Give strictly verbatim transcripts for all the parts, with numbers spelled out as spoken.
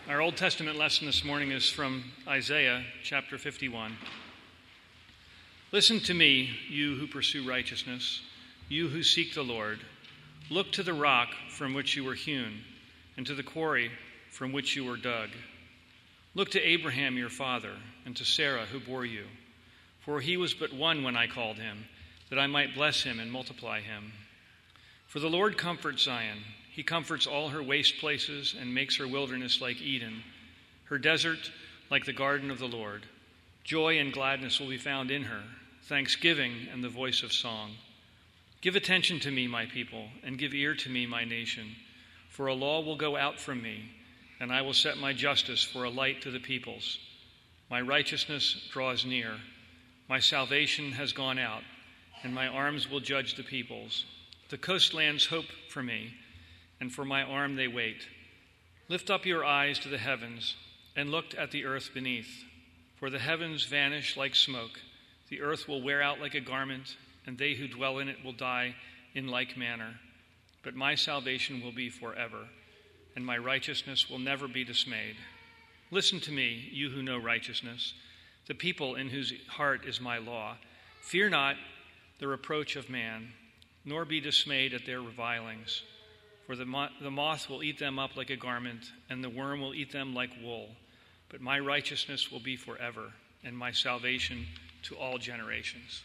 Our Old Testament lesson this morning is from Isaiah chapter fifty-one. Listen to me, you who pursue righteousness, you who seek the Lord. Look to the rock from which you were hewn, and to the quarry from which you were dug. Look to Abraham your father, and to Sarah who bore you. For he was but one when I called him, that I might bless him and multiply him. For the Lord comforts Zion. He comforts all her waste places and makes her wilderness like Eden, her desert like the garden of the Lord. Joy and gladness will be found in her, thanksgiving and the voice of song. Give attention to me, my people, and give ear to me, my nation. For a law will go out from me, and I will set my justice for a light to the peoples. My righteousness draws near. My salvation has gone out, and my arms will judge the peoples. The coastlands hope for me, and for my arm they wait. Lift up your eyes to the heavens, and look at the earth beneath. For the heavens vanish like smoke, the earth will wear out like a garment, and they who dwell in it will die in like manner. But my salvation will be forever, and my righteousness will never be dismayed. Listen to me, you who know righteousness, the people in whose heart is my law. Fear not the reproach of man, nor be dismayed at their revilings. For the, mo- the moth will eat them up like a garment, and the worm will eat them like wool. But my righteousness will be forever, and my salvation to all generations.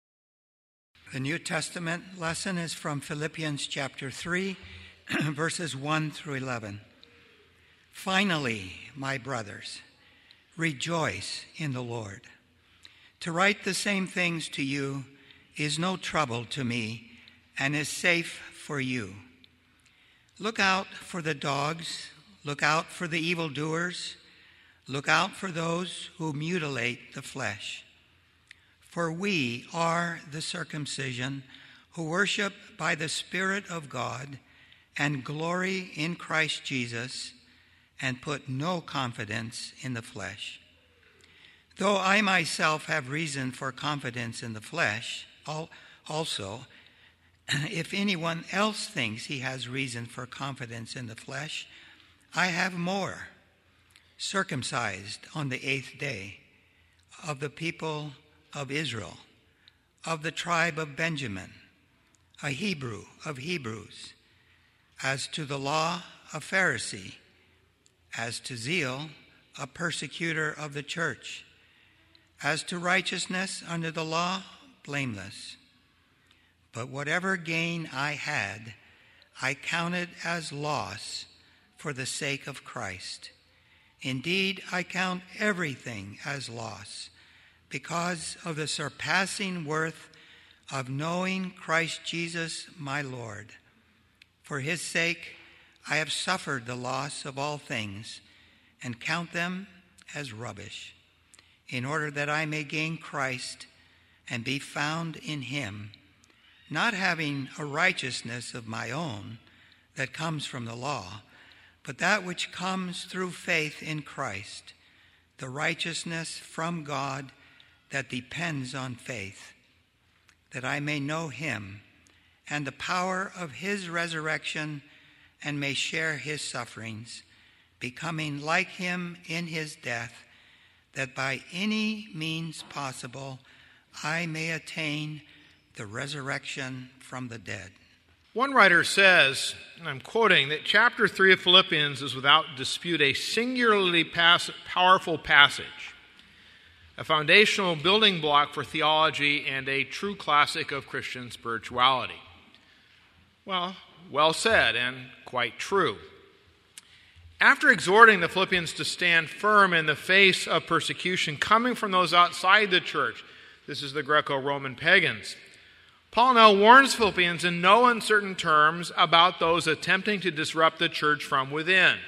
The New Testament lesson is from Philippians chapter three, verses one through eleven. Finally, my brothers, rejoice in the Lord. To write the same things to you is no trouble to me and is safe for you. Look out for the dogs, look out for the evildoers, look out for those who mutilate the flesh. For we are the circumcision who worship by the Spirit of God and glory in Christ Jesus and put no confidence in the flesh. Though I myself have reason for confidence in the flesh, also, if anyone else thinks he has reason for confidence in the flesh, I have more. Circumcised on the eighth day, of the people of Israel, of the tribe of Benjamin, a Hebrew of Hebrews, as to the law, a Pharisee, as to zeal, a persecutor of the church, as to righteousness under the law, blameless. But whatever gain I had, I counted as loss for the sake of Christ. Indeed, I count everything as loss because of the surpassing worth of knowing Christ Jesus my Lord. For his sake, I have suffered the loss of all things and count them as rubbish, in order that I may gain Christ and be found in him, not having a righteousness of my own that comes from the law, but that which comes through faith in Christ, the righteousness from God that depends on faith, that I may know him and the power of his resurrection and may share his sufferings, becoming like him in his death, that by any means possible I may attain the resurrection from the dead. One writer says, and I'm quoting, that chapter three of Philippians is without dispute a singularly pass- powerful passage, a foundational building block for theology and a true classic of Christian spirituality. Well, well said and quite true. After exhorting the Philippians to stand firm in the face of persecution coming from those outside the church, this is the Greco-Roman pagans, Paul now warns Philippians in no uncertain terms about those attempting to disrupt the church from within.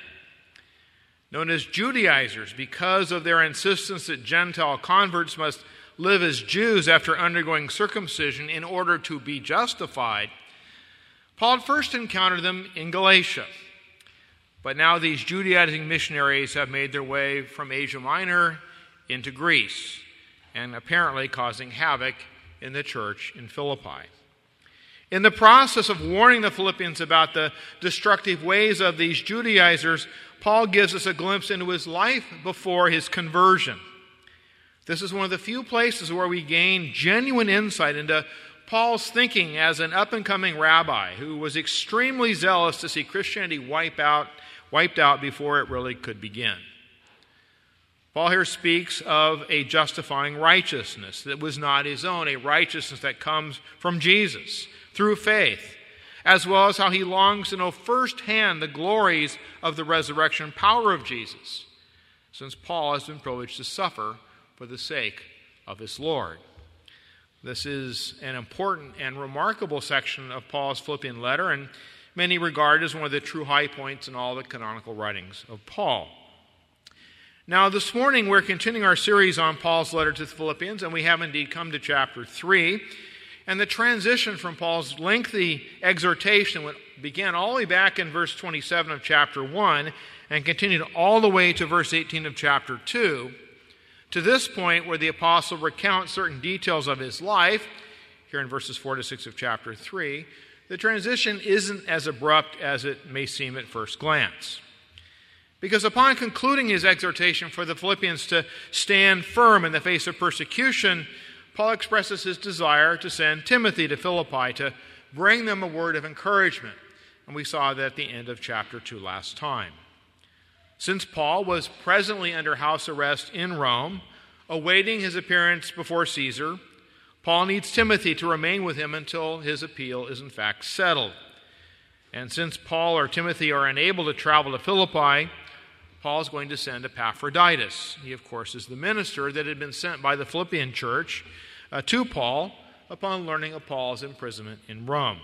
Known as Judaizers because of their insistence that Gentile converts must live as Jews after undergoing circumcision in order to be justified, Paul first encountered them in Galatia. But now these Judaizing missionaries have made their way from Asia Minor into Greece, and apparently causing havoc in the church in Philippi. In the process of warning the Philippians about the destructive ways of these Judaizers, Paul gives us a glimpse into his life before his conversion. This is one of the few places where we gain genuine insight into Paul's thinking as an up-and-coming rabbi who was extremely zealous to see Christianity wipe out, wiped out before it really could begin. Paul here speaks of a justifying righteousness that was not his own, a righteousness that comes from Jesus through faith, as well as how he longs to know firsthand the glories of the resurrection power of Jesus, since Paul has been privileged to suffer for the sake of his Lord. This is an important and remarkable section of Paul's Philippian letter, and many regard as one of the true high points in all the canonical writings of Paul. Now, this morning we're continuing our series on Paul's letter to the Philippians, and we have indeed come to chapter three. And the transition from Paul's lengthy exhortation began all the way back in verse twenty-seven of chapter one and continued all the way to verse eighteen of chapter two, to this point where the apostle recounts certain details of his life, here in verses four to six of chapter three. The transition isn't as abrupt as it may seem at first glance. Because upon concluding his exhortation for the Philippians to stand firm in the face of persecution, Paul expresses his desire to send Timothy to Philippi to bring them a word of encouragement. And we saw that at the end of chapter two last time. Since Paul was presently under house arrest in Rome, awaiting his appearance before Caesar, Paul needs Timothy to remain with him until his appeal is in fact settled. And since Paul or Timothy are unable to travel to Philippi, Paul is going to send Epaphroditus. He, of course, is the minister that had been sent by the Philippian church uh, to Paul upon learning of Paul's imprisonment in Rome.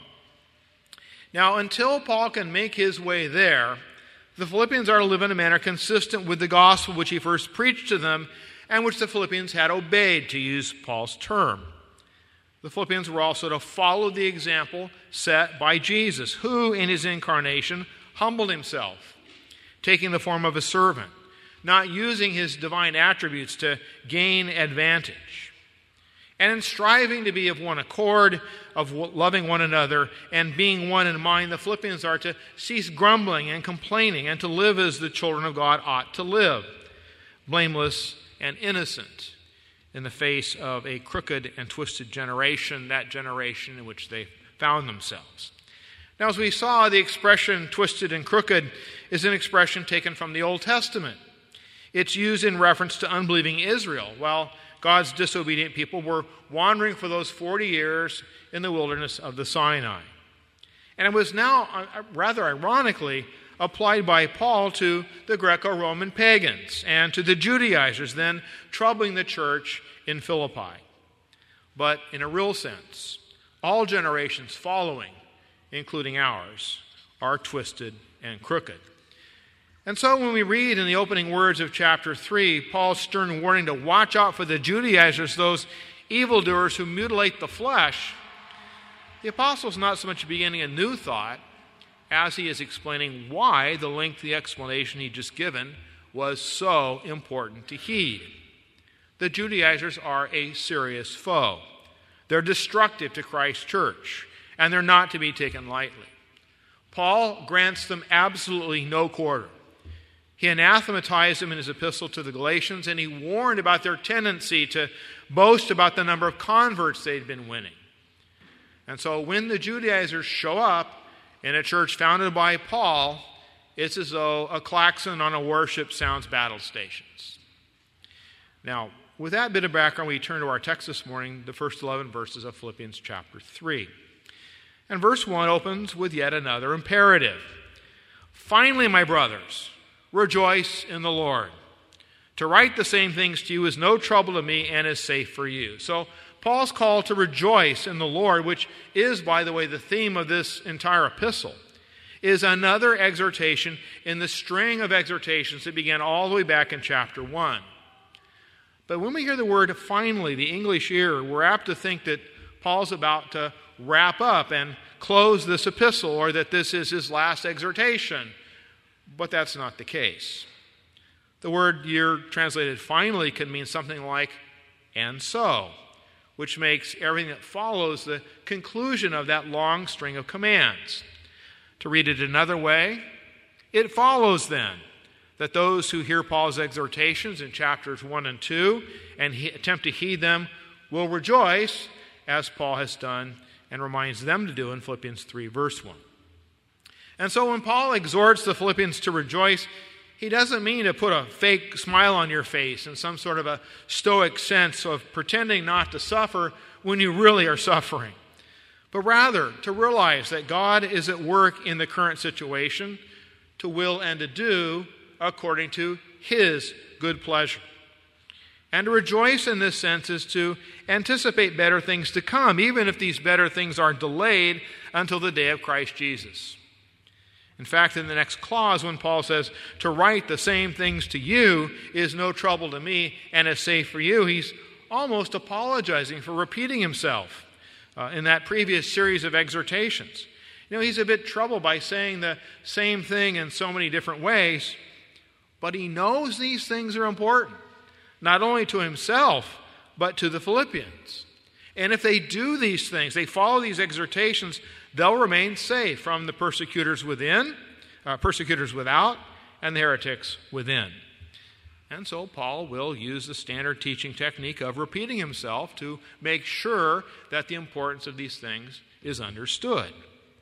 Now, until Paul can make his way there, the Philippians are to live in a manner consistent with the gospel which he first preached to them and which the Philippians had obeyed, to use Paul's term. The Philippians were also to follow the example set by Jesus, who in his incarnation humbled himself, taking the form of a servant, not using his divine attributes to gain advantage. And in striving to be of one accord, of loving one another, and being one in mind, the Philippians are to cease grumbling and complaining and to live as the children of God ought to live, blameless and innocent in the face of a crooked and twisted generation, that generation in which they found themselves. Now, as we saw, the expression twisted and crooked is an expression taken from the Old Testament. It's used in reference to unbelieving Israel, while God's disobedient people were wandering for those forty years in the wilderness of the Sinai. And it was now, rather ironically, applied by Paul to the Greco-Roman pagans and to the Judaizers then troubling the church in Philippi. But in a real sense, all generations following, including ours, are twisted and crooked. And so when we read in the opening words of chapter three, Paul's stern warning to watch out for the Judaizers, those evildoers who mutilate the flesh, the apostle is not so much beginning a new thought as he is explaining why the lengthy explanation he just given was so important to heed. The Judaizers are a serious foe. They're destructive to Christ's church, and they're not to be taken lightly. Paul grants them absolutely no quarter. He anathematized them in his epistle to the Galatians, and he warned about their tendency to boast about the number of converts they'd been winning. And so when the Judaizers show up in a church founded by Paul, it's as though a klaxon on a warship sounds battle stations. Now, with that bit of background, we turn to our text this morning, the first eleven verses of Philippians chapter three. And verse one opens with yet another imperative. Finally, my brothers, rejoice in the Lord. To write the same things to you is no trouble to me and is safe for you. So Paul's call to rejoice in the Lord, which is, by the way, the theme of this entire epistle, is another exhortation in the string of exhortations that began all the way back in chapter one. But when we hear the word finally, the English ear, we're apt to think that Paul's about to wrap up and close this epistle, or that this is his last exhortation. But that's not the case. The word here translated finally can mean something like, and so, which makes everything that follows the conclusion of that long string of commands. To read it another way, it follows then that those who hear Paul's exhortations in chapters one and two and he, attempt to heed them will rejoice, as Paul has done and reminds them to do in Philippians three, verse one. And so when Paul exhorts the Philippians to rejoice, he doesn't mean to put a fake smile on your face in some sort of a stoic sense of pretending not to suffer when you really are suffering, but rather to realize that God is at work in the current situation to will and to do according to his good pleasure. And to rejoice in this sense is to anticipate better things to come, even if these better things are delayed until the day of Christ Jesus. In fact, in the next clause, when Paul says, to write the same things to you is no trouble to me and is safe for you, he's almost apologizing for repeating himself uh, in that previous series of exhortations. You know, he's a bit troubled by saying the same thing in so many different ways, but he knows these things are important, not only to himself, but to the Philippians. And if they do these things, they follow these exhortations, they'll remain safe from the persecutors within, uh, persecutors without, and the heretics within. And so Paul will use the standard teaching technique of repeating himself to make sure that the importance of these things is understood.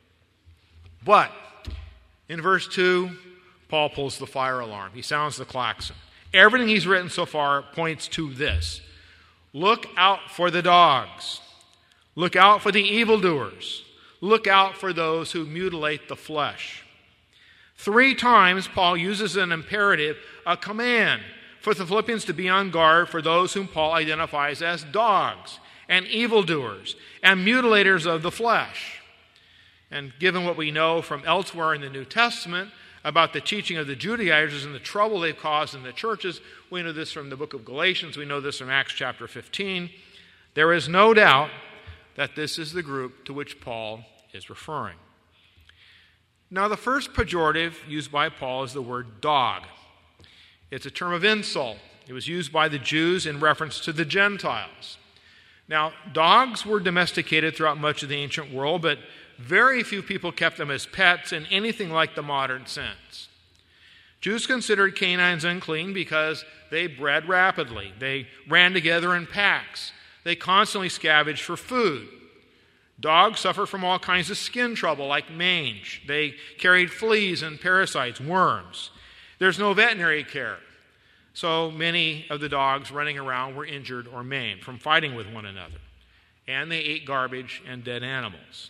But in verse two, Paul pulls the fire alarm. He sounds the klaxon. Everything he's written so far points to this. Look out for the dogs. Look out for the evildoers. Look out for those who mutilate the flesh. Three times Paul uses an imperative, a command, for the Philippians to be on guard for those whom Paul identifies as dogs and evildoers and mutilators of the flesh. And given what we know from elsewhere in the New Testament about the teaching of the Judaizers and the trouble they've caused in the churches, we know this from the book of Galatians, we know this from Acts chapter fifteen, there is no doubt that this is the group to which Paul is referring. Now, the first pejorative used by Paul is the word dog. It's a term of insult. It was used by the Jews in reference to the Gentiles. Now, dogs were domesticated throughout much of the ancient world, but very few people kept them as pets in anything like the modern sense. Jews considered canines unclean because they bred rapidly. They ran together in packs. They constantly scavenged for food. Dogs suffer from all kinds of skin trouble like mange. They carried fleas and parasites, worms. There's no veterinary care. So many of the dogs running around were injured or maimed from fighting with one another. And they ate garbage and dead animals.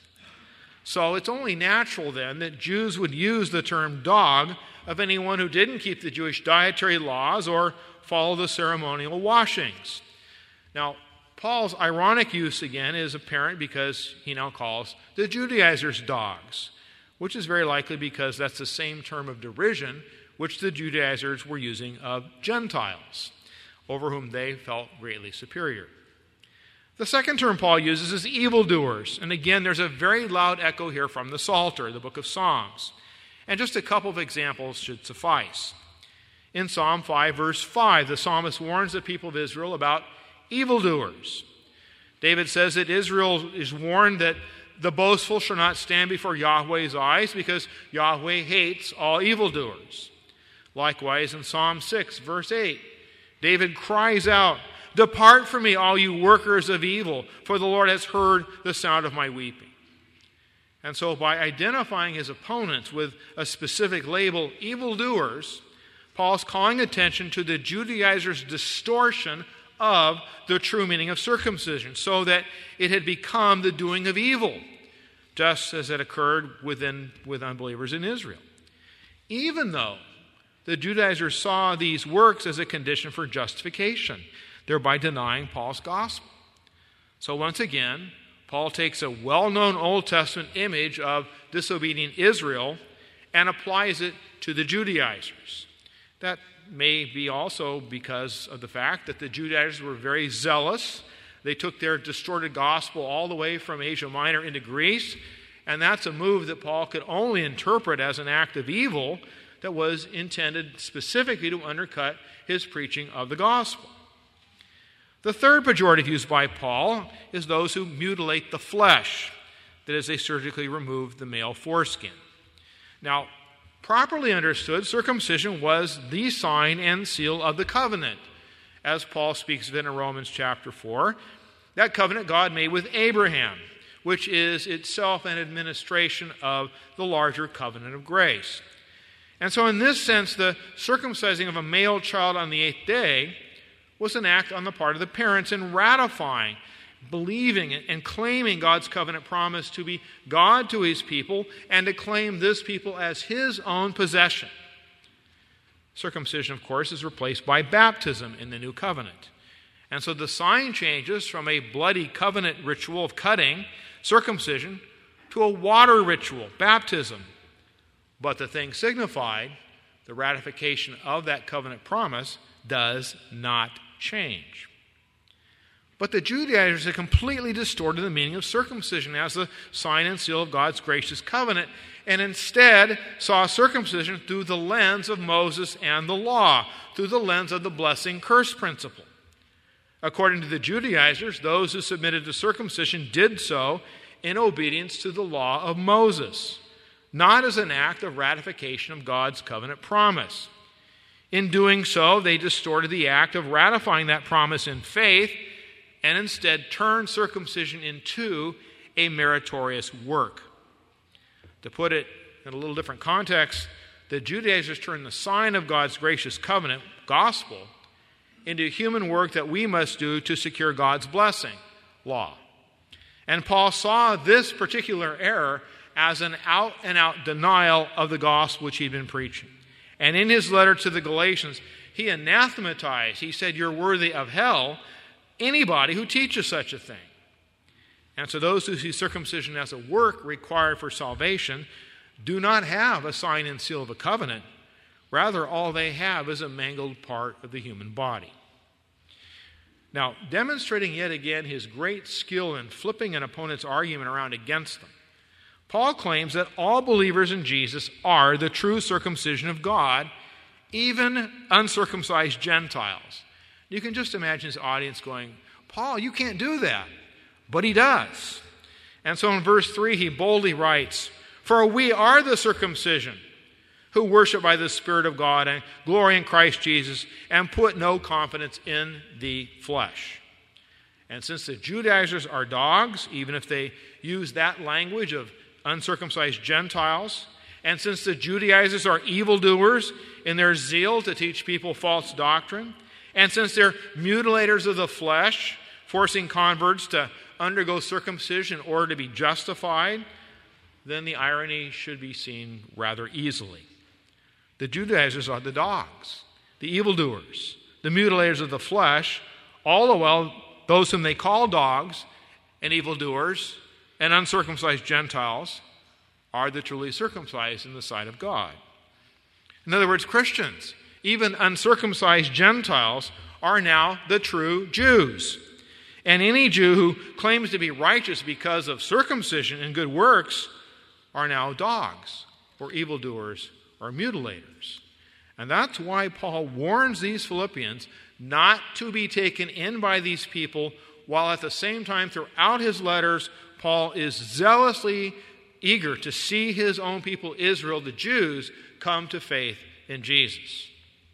So it's only natural then that Jews would use the term dog of anyone who didn't keep the Jewish dietary laws or follow the ceremonial washings. Now, Paul's ironic use again is apparent because he now calls the Judaizers dogs, which is very likely because that's the same term of derision which the Judaizers were using of Gentiles, over whom they felt greatly superior. The second term Paul uses is evildoers. And again, there's a very loud echo here from the Psalter, the book of Psalms. And just a couple of examples should suffice. In Psalm five, verse five, the psalmist warns the people of Israel about evildoers. David says that Israel is warned that the boastful shall not stand before Yahweh's eyes because Yahweh hates all evildoers. Likewise, in Psalm six, verse eight, David cries out, "Depart from me, all you workers of evil, for the Lord has heard the sound of my weeping." And so by identifying his opponents with a specific label, evildoers, Paul's calling attention to the Judaizers' distortion of the true meaning of circumcision, so that it had become the doing of evil, just as it occurred within with unbelievers in Israel. Even though the Judaizers saw these works as a condition for justification, thereby denying Paul's gospel. So once again, Paul takes a well-known Old Testament image of disobedient Israel and applies it to the Judaizers. That may be also because of the fact that the Judaizers were very zealous. They took their distorted gospel all the way from Asia Minor into Greece, and that's a move that Paul could only interpret as an act of evil that was intended specifically to undercut his preaching of the gospel. The third pejorative used by Paul is those who mutilate the flesh. That is, they surgically remove the male foreskin. Now, properly understood, circumcision was the sign and seal of the covenant, as Paul speaks of it in Romans chapter four. That covenant God made with Abraham, which is itself an administration of the larger covenant of grace. And so in this sense, the circumcising of a male child on the eighth day was an act on the part of the parents in ratifying, believing, and claiming God's covenant promise to be God to his people and to claim this people as his own possession. Circumcision, of course, is replaced by baptism in the new covenant. And so the sign changes from a bloody covenant ritual of cutting, circumcision, to a water ritual, baptism. But the thing signified, the ratification of that covenant promise, does not change. But the Judaizers had completely distorted the meaning of circumcision as the sign and seal of God's gracious covenant, and instead saw circumcision through the lens of Moses and the law, through the lens of the blessing-curse principle. According to the Judaizers, those who submitted to circumcision did so in obedience to the law of Moses, not as an act of ratification of God's covenant promise. In doing so, they distorted the act of ratifying that promise in faith and instead turned circumcision into a meritorious work. To put it in a little different context, the Judaizers turned the sign of God's gracious covenant, gospel, into human work that we must do to secure God's blessing, law. And Paul saw this particular error as an out-and-out denial of the gospel which he'd been preaching. And in his letter to the Galatians, he anathematized, he said, "You're worthy of hell, anybody who teaches such a thing." And so those who see circumcision as a work required for salvation do not have a sign and seal of a covenant. Rather, all they have is a mangled part of the human body. Now, demonstrating yet again his great skill in flipping an opponent's argument around against them, Paul claims that all believers in Jesus are the true circumcision of God, even uncircumcised Gentiles. You can just imagine his audience going, "Paul, you can't do that." But he does. And so in verse three, he boldly writes, "For we are the circumcision, who worship by the Spirit of God and glory in Christ Jesus and put no confidence in the flesh." And since the Judaizers are dogs, even if they use that language of uncircumcised Gentiles, and since the Judaizers are evildoers in their zeal to teach people false doctrine, and since they're mutilators of the flesh, forcing converts to undergo circumcision in order to be justified, then the irony should be seen rather easily. The Judaizers are the dogs, the evildoers, the mutilators of the flesh, all the while those whom they call dogs and evildoers and uncircumcised Gentiles are the truly circumcised in the sight of God. In other words, Christians, even uncircumcised Gentiles, are now the true Jews. And any Jew who claims to be righteous because of circumcision and good works are now dogs or evildoers or mutilators. And that's why Paul warns these Philippians not to be taken in by these people, while at the same time throughout his letters, Paul is zealously eager to see his own people, Israel, the Jews, come to faith in Jesus.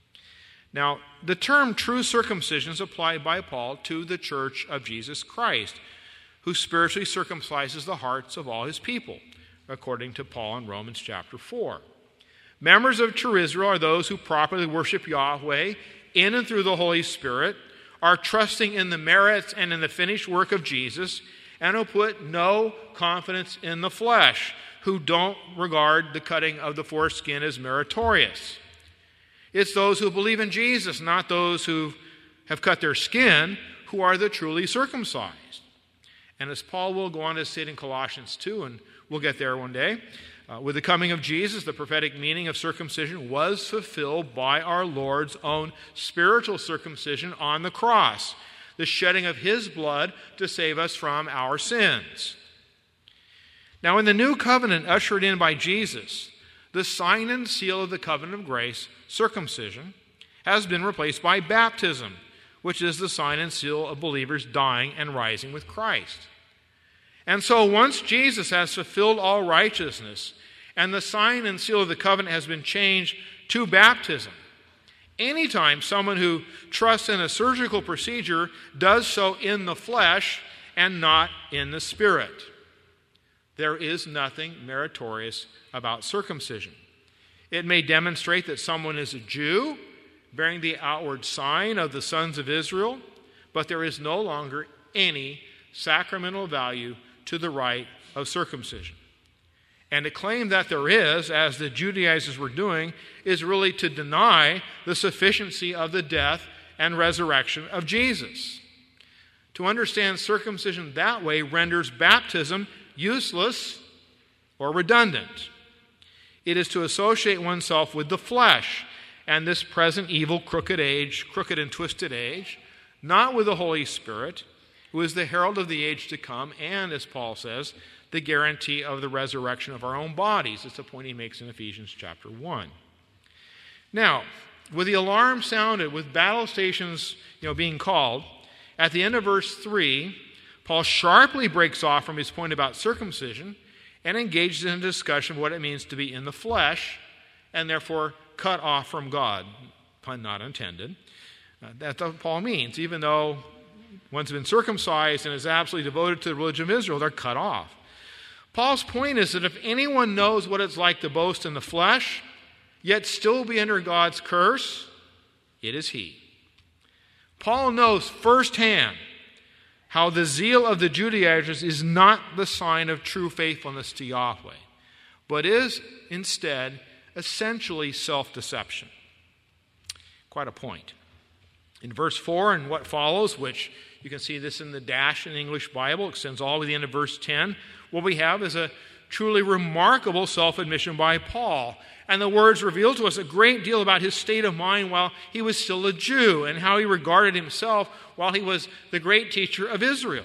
Now, the term true circumcision is applied by Paul to the church of Jesus Christ, who spiritually circumcises the hearts of all his people, according to Paul in Romans chapter four. Members of true Israel are those who properly worship Yahweh in and through the Holy Spirit, are trusting in the merits and in the finished work of Jesus, and who put no confidence in the flesh, who don't regard the cutting of the foreskin as meritorious. It's those who believe in Jesus, not those who have cut their skin, who are the truly circumcised. And as Paul will go on to state in Colossians two, and we'll get there one day, uh, with the coming of Jesus, the prophetic meaning of circumcision was fulfilled by our Lord's own spiritual circumcision on the cross, the shedding of his blood to save us from our sins. Now, in the new covenant ushered in by Jesus, the sign and seal of the covenant of grace, circumcision, has been replaced by baptism, which is the sign and seal of believers dying and rising with Christ. And so once Jesus has fulfilled all righteousness, and the sign and seal of the covenant has been changed to baptism, anytime someone who trusts in a surgical procedure does so in the flesh and not in the spirit, there is nothing meritorious about circumcision. It may demonstrate that someone is a Jew, bearing the outward sign of the sons of Israel, but there is no longer any sacramental value to the rite of circumcision. And to claim that there is, as the Judaizers were doing, is really to deny the sufficiency of the death and resurrection of Jesus. To understand circumcision that way renders baptism useless or redundant. It is to associate oneself with the flesh and this present evil, crooked age, crooked and twisted age, not with the Holy Spirit, who is the herald of the age to come, and, as Paul says, the guarantee of the resurrection of our own bodies. It's a point he makes in Ephesians chapter one. Now, with the alarm sounded, with battle stations you know, being called, at the end of verse three, Paul sharply breaks off from his point about circumcision and engages in a discussion of what it means to be in the flesh and therefore cut off from God. Pun not intended. Uh, that's what Paul means. Even though one's been circumcised and is absolutely devoted to the religion of Israel, they're cut off. Paul's point is that if anyone knows what it's like to boast in the flesh, yet still be under God's curse, it is he. Paul knows firsthand how the zeal of the Judaizers is not the sign of true faithfulness to Yahweh, but is instead essentially self-deception. Quite a point. In verse four and what follows, which you can see this in the dash in the English Bible, extends all the way to the end of verse ten, what we have is a truly remarkable self-admission by Paul. And the words reveal to us a great deal about his state of mind while he was still a Jew and how he regarded himself while he was the great teacher of Israel.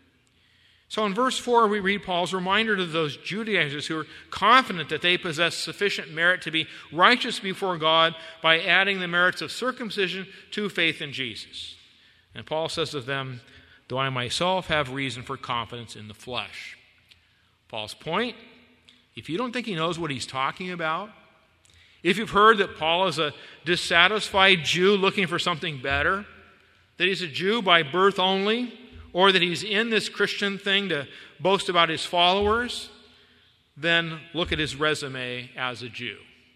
So in verse four, we read Paul's reminder to those Judaizers who are confident that they possess sufficient merit to be righteous before God by adding the merits of circumcision to faith in Jesus. And Paul says of them, though I myself have reason for confidence in the flesh. Paul's point, if you don't think he knows what he's talking about, if you've heard that Paul is a dissatisfied Jew looking for something better, that he's a Jew by birth only, or that he's in this Christian thing to boast about his followers, then look at his resume as a Jew.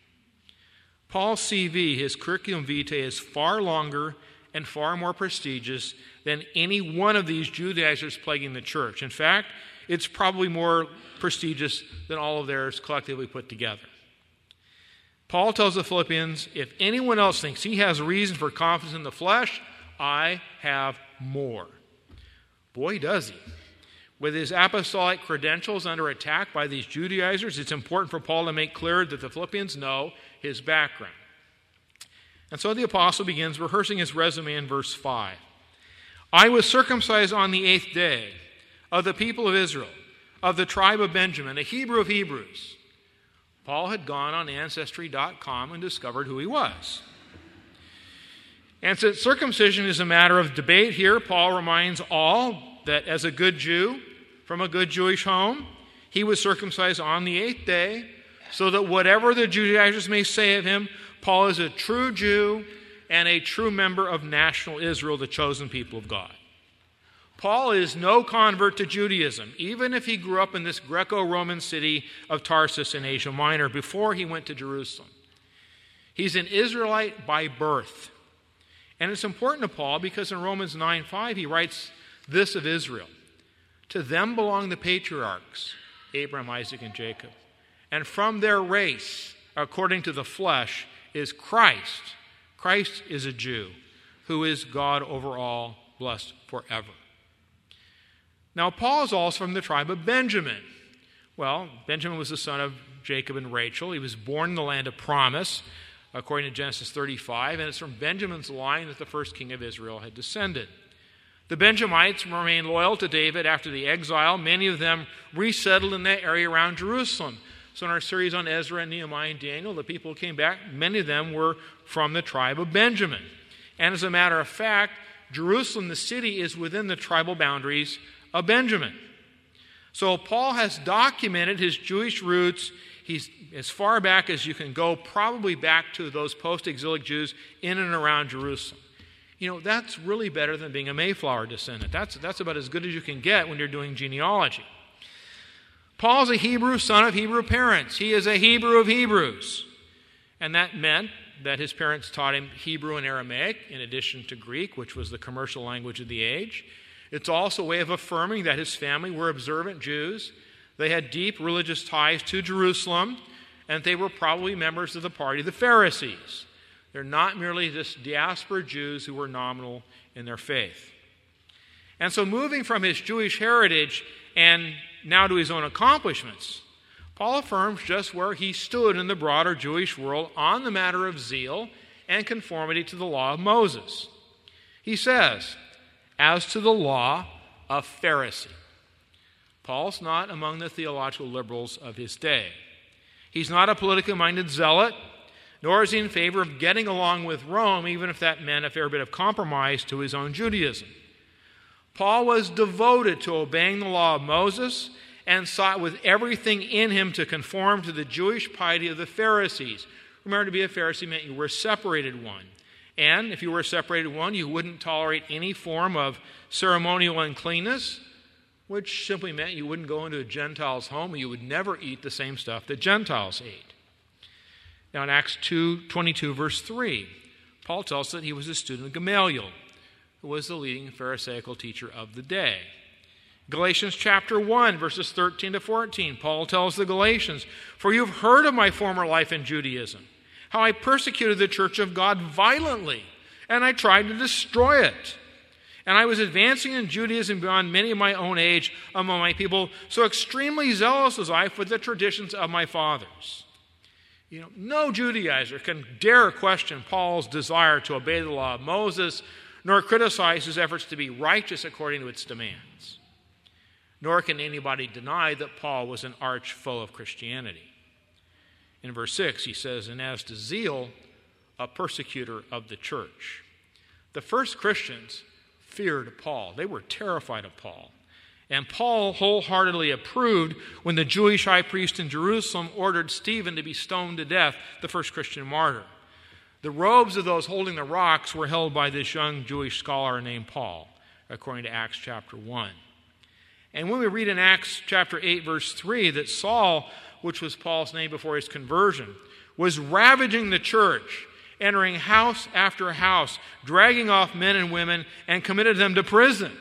Paul's C V, his curriculum vitae, is far longer and far more prestigious than any one of these Judaizers plaguing the church. In fact, it's probably more prestigious than all of theirs collectively put together. Paul tells the Philippians, if anyone else thinks he has reason for confidence in the flesh, I have more. Boy, does he. With his apostolic credentials under attack by these Judaizers, it's important for Paul to make clear that the Philippians know his background. And so the apostle begins rehearsing his resume in verse five. I was circumcised on the eighth day of the people of Israel, of the tribe of Benjamin, a Hebrew of Hebrews. Paul had gone on Ancestry dot com and discovered who he was. And since circumcision is a matter of debate here, Paul reminds all that as a good Jew from a good Jewish home, he was circumcised on the eighth day, so that whatever the Judaizers may say of him, Paul is a true Jew and a true member of national Israel, the chosen people of God. Paul is no convert to Judaism, even if he grew up in this Greco-Roman city of Tarsus in Asia Minor before he went to Jerusalem. He's an Israelite by birth. And it's important to Paul because in Romans nine five he writes this of Israel. To them belong the patriarchs, Abraham, Isaac, and Jacob. And from their race, according to the flesh, is Christ. Christ is a Jew who is God over all, blessed forever. Now, Paul is also from the tribe of Benjamin. Well, Benjamin was the son of Jacob and Rachel. He was born in the land of promise, according to Genesis thirty-five, and it's from Benjamin's line that the first king of Israel had descended. The Benjamites remained loyal to David after the exile. Many of them resettled in that area around Jerusalem. So in our series on Ezra and Nehemiah and Daniel, the people who came back, many of them were from the tribe of Benjamin. And as a matter of fact, Jerusalem, the city, is within the tribal boundaries of Benjamin. So Paul has documented his Jewish roots. He's as far back as you can go, probably back to those post-exilic Jews in and around Jerusalem. You know, that's really better than being a Mayflower descendant. That's, that's about as good as you can get when you're doing genealogy. Paul's a Hebrew son of Hebrew parents. He is a Hebrew of Hebrews. And that meant that his parents taught him Hebrew and Aramaic in addition to Greek, which was the commercial language of the age. It's also a way of affirming that his family were observant Jews. They had deep religious ties to Jerusalem, and they were probably members of the party of the Pharisees. They're not merely just diaspora Jews who were nominal in their faith. And so moving from his Jewish heritage and now to his own accomplishments, Paul affirms just where he stood in the broader Jewish world on the matter of zeal and conformity to the law of Moses. He says, as to the law, a Pharisee. Paul's not among the theological liberals of his day. He's not a politically minded zealot, nor is he in favor of getting along with Rome, even if that meant a fair bit of compromise to his own Judaism. Paul was devoted to obeying the law of Moses and sought with everything in him to conform to the Jewish piety of the Pharisees. Remember, to be a Pharisee meant you were a separated one. And if you were a separated one, you wouldn't tolerate any form of ceremonial uncleanness, which simply meant you wouldn't go into a Gentile's home and you would never eat the same stuff that Gentiles ate. Now in Acts two twenty-two, verse three, Paul tells us that he was a student of Gamaliel, who was the leading Pharisaical teacher of the day. Galatians chapter one, verses thirteen to fourteen, Paul tells the Galatians, "For you have heard of my former life in Judaism, how I persecuted the church of God violently, and I tried to destroy it. And I was advancing in Judaism beyond many of my own age among my people, so extremely zealous was I for the traditions of my fathers." You know, no Judaizer can dare question Paul's desire to obey the law of Moses, nor criticize his efforts to be righteous according to its demands. Nor can anybody deny that Paul was an arch foe of Christianity. In verse six, he says, "And as to zeal, a persecutor of the church." The first Christians feared Paul. They were terrified of Paul. And Paul wholeheartedly approved when the Jewish high priest in Jerusalem ordered Stephen to be stoned to death, the first Christian martyr. The robes of those holding the rocks were held by this young Jewish scholar named Paul, according to Acts chapter one. And when we read in Acts chapter eight, verse three, that Saul, which was Paul's name before his conversion, was ravaging the church, entering house after house, dragging off men and women, and committed them to prison.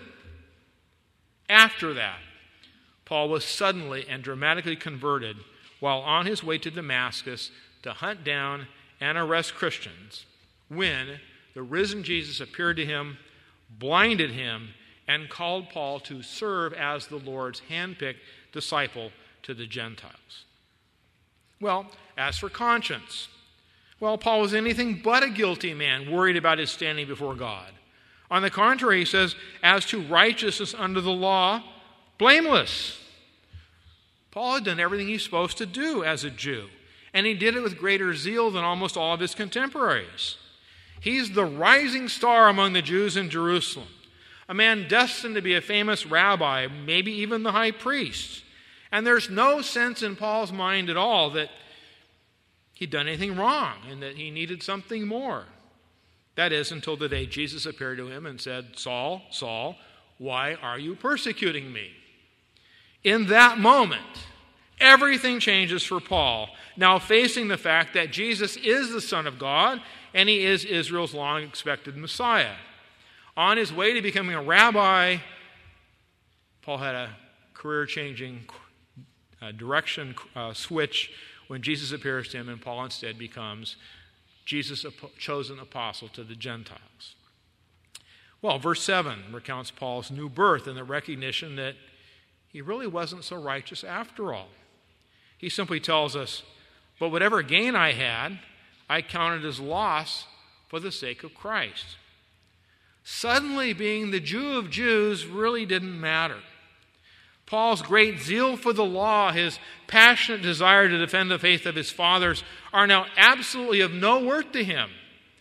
After that, Paul was suddenly and dramatically converted while on his way to Damascus to hunt down and arrest Christians, when the risen Jesus appeared to him, blinded him, and called Paul to serve as the Lord's handpicked disciple to the Gentiles. Well, as for conscience, well, Paul was anything but a guilty man, worried about his standing before God. On the contrary, he says, as to righteousness under the law, blameless. Paul had done everything he's supposed to do as a Jew, and he did it with greater zeal than almost all of his contemporaries. He's the rising star among the Jews in Jerusalem, a man destined to be a famous rabbi, maybe even the high priest. And there's no sense in Paul's mind at all that he'd done anything wrong and that he needed something more. That is, until the day Jesus appeared to him and said, "Saul, Saul, why are you persecuting me?" In that moment, everything changes for Paul, now facing the fact that Jesus is the Son of God and he is Israel's long-expected Messiah. On his way to becoming a rabbi, Paul had a career-changing uh, direction uh, switch when Jesus appears to him, and Paul instead becomes Jesus' chosen apostle to the Gentiles. Well, verse seven recounts Paul's new birth and the recognition that he really wasn't so righteous after all. He simply tells us, "But whatever gain I had, I counted as loss for the sake of Christ." Suddenly, being the Jew of Jews really didn't matter. Paul's great zeal for the law, his passionate desire to defend the faith of his fathers, are now absolutely of no worth to him.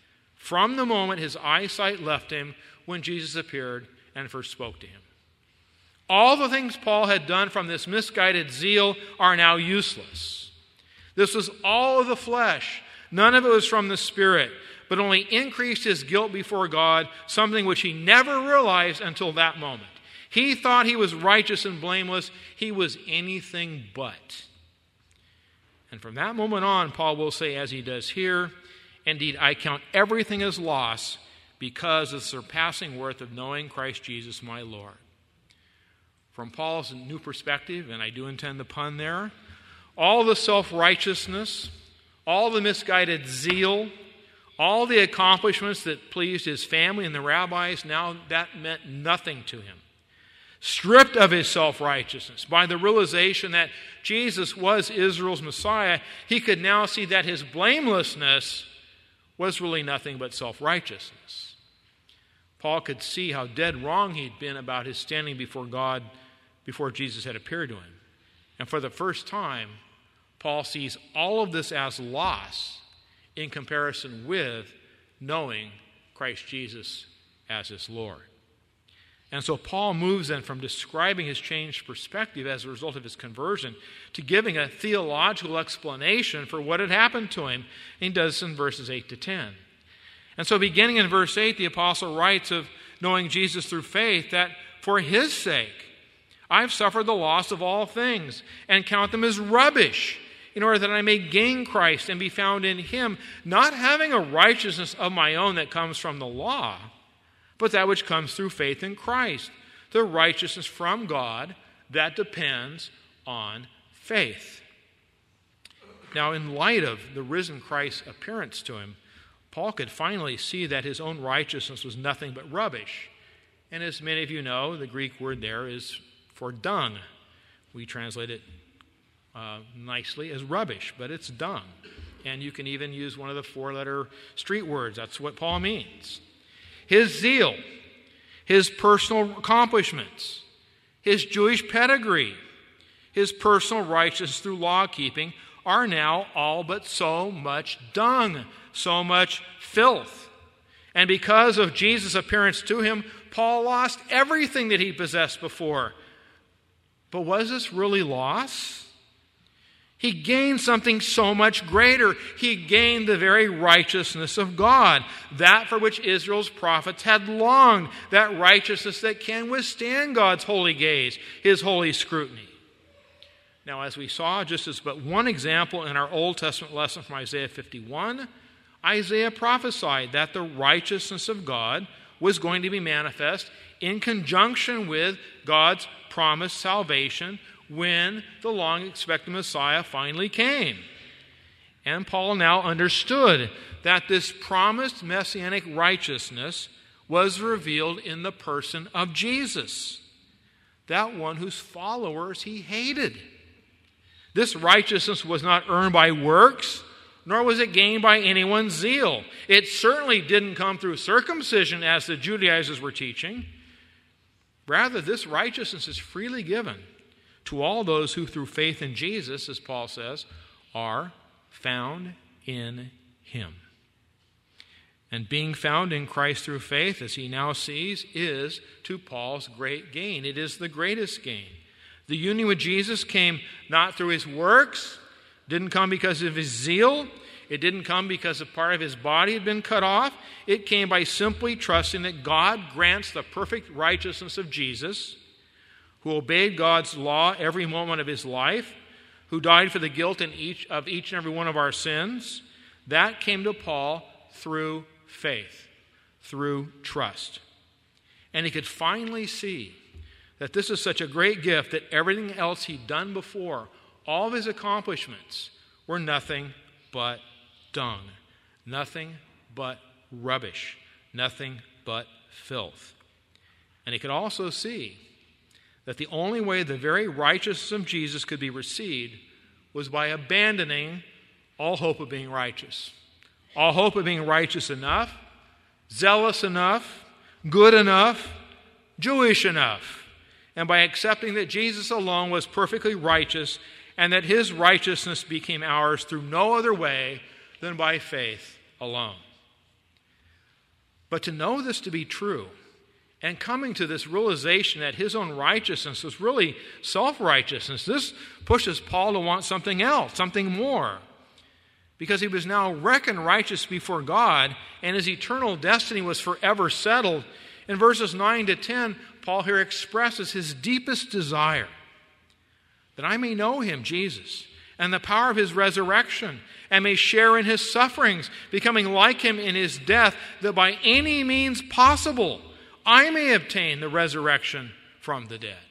from the moment his eyesight left him when Jesus appeared and first spoke to him. All the things Paul had done from this misguided zeal are now useless. This was all of the flesh. None of it was from the Spirit, but only increased his guilt before God, something which he never realized until that moment. He thought he was righteous and blameless. He was anything but. And from that moment on, Paul will say, as he does here, indeed, I count everything as loss because of the surpassing worth of knowing Christ Jesus my Lord. From Paul's new perspective, and I do intend the pun there, all the self-righteousness, all the misguided zeal, all the accomplishments that pleased his family and the rabbis, now that meant nothing to him. Stripped of his self-righteousness by the realization that Jesus was Israel's Messiah, he could now see that his blamelessness was really nothing but self-righteousness. Paul could see how dead wrong he'd been about his standing before God before Jesus had appeared to him. And for the first time, Paul sees all of this as loss in comparison with knowing Christ Jesus as his Lord. And so Paul moves then from describing his changed perspective as a result of his conversion to giving a theological explanation for what had happened to him. And he does this in verses eight to ten. And so beginning in verse eight, the apostle writes of knowing Jesus through faith that for his sake, I've suffered the loss of all things and count them as rubbish in order that I may gain Christ and be found in him, not having a righteousness of my own that comes from the law, but that which comes through faith in Christ, the righteousness from God that depends on faith. Now, in light of the risen Christ's appearance to him, Paul could finally see that his own righteousness was nothing but rubbish. And as many of you know, the Greek word there is for dung. We translate it uh, nicely as rubbish, but it's dung. And you can even use one of the four-letter street words. That's what Paul means. His zeal, his personal accomplishments, his Jewish pedigree, his personal righteousness through law-keeping are now all but so much dung, so much filth. And because of Jesus' appearance to him, Paul lost everything that he possessed before. But was this really loss? He gained something so much greater. He gained the very righteousness of God, that for which Israel's prophets had longed, that righteousness that can withstand God's holy gaze, his holy scrutiny. Now, as we saw, just as but one example in our Old Testament lesson from Isaiah fifty-one, Isaiah prophesied that the righteousness of God was going to be manifest in conjunction with God's promised salvation when the long-expected Messiah finally came. And Paul now understood that this promised messianic righteousness was revealed in the person of Jesus, that one whose followers he hated. This righteousness was not earned by works, nor was it gained by anyone's zeal. It certainly didn't come through circumcision, as the Judaizers were teaching. Rather, this righteousness is freely given to all those who, through faith in Jesus, as Paul says, are found in him. And being found in Christ through faith, as he now sees, is to Paul's great gain. It is the greatest gain. The union with Jesus came not through his works, didn't come because of his zeal, it didn't come because a part of his body had been cut off. It came by simply trusting that God grants the perfect righteousness of Jesus, who obeyed God's law every moment of his life, who died for the guilt in each of each and every one of our sins. That came to Paul through faith, through trust. And he could finally see that this is such a great gift that everything else he'd done before, all of his accomplishments, were nothing but dung, nothing but rubbish, nothing but filth. And he could also see that the only way the very righteousness of Jesus could be received was by abandoning all hope of being righteous. All hope of being righteous enough, zealous enough, good enough, Jewish enough, and by accepting that Jesus alone was perfectly righteous and that his righteousness became ours through no other way than by faith alone. But to know this to be true, and coming to this realization that his own righteousness was really self-righteousness, this pushes Paul to want something else, something more. Because he was now reckoned righteous before God, and his eternal destiny was forever settled. In verses nine to ten, Paul here expresses his deepest desire, that I may know him, Jesus, and the power of his resurrection, and may share in his sufferings, becoming like him in his death, that by any means possible I may obtain the resurrection from the dead.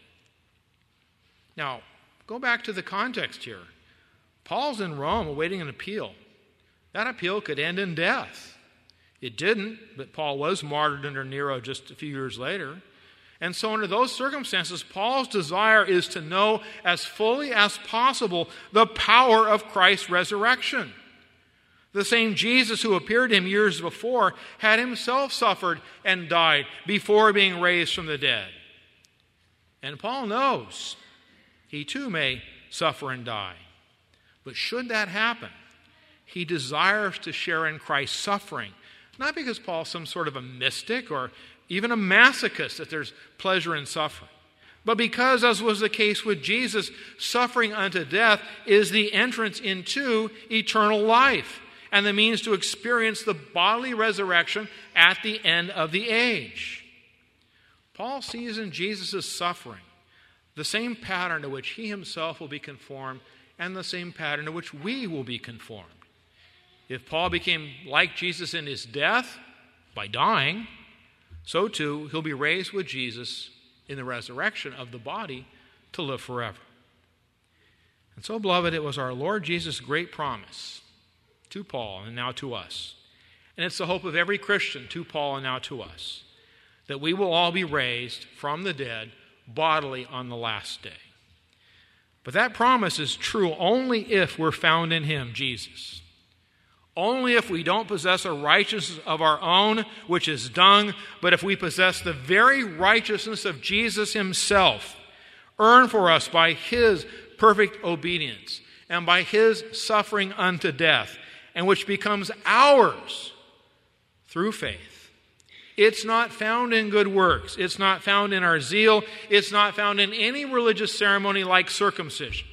Now, go back to the context here. Paul's in Rome awaiting an appeal. That appeal could end in death. It didn't, but Paul was martyred under Nero just a few years later. And so under those circumstances, Paul's desire is to know as fully as possible the power of Christ's resurrection. The same Jesus who appeared to him years before had himself suffered and died before being raised from the dead. And Paul knows he too may suffer and die. But should that happen, he desires to share in Christ's suffering. Not because Paul's some sort of a mystic or even a masochist that there's pleasure in suffering, but because, as was the case with Jesus, suffering unto death is the entrance into eternal life and the means to experience the bodily resurrection at the end of the age. Paul sees in Jesus' suffering the same pattern to which he himself will be conformed and the same pattern to which we will be conformed. If Paul became like Jesus in his death by dying, so too he'll be raised with Jesus in the resurrection of the body to live forever. And so, beloved, it was our Lord Jesus' great promise to Paul and now to us. And it's the hope of every Christian to Paul and now to us, that we will all be raised from the dead bodily on the last day. But that promise is true only if we're found in him, Jesus. Only if we don't possess a righteousness of our own, which is dung, but if we possess the very righteousness of Jesus himself, earned for us by his perfect obedience and by his suffering unto death, and which becomes ours through faith. It's not found in good works. It's not found in our zeal. It's not found in any religious ceremony like circumcision.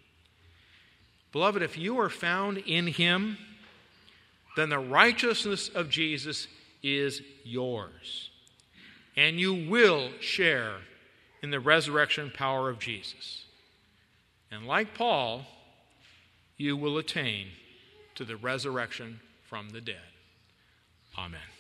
Beloved, if you are found in him, then the righteousness of Jesus is yours. And you will share in the resurrection power of Jesus. And like Paul, you will attain to the resurrection from the dead. Amen.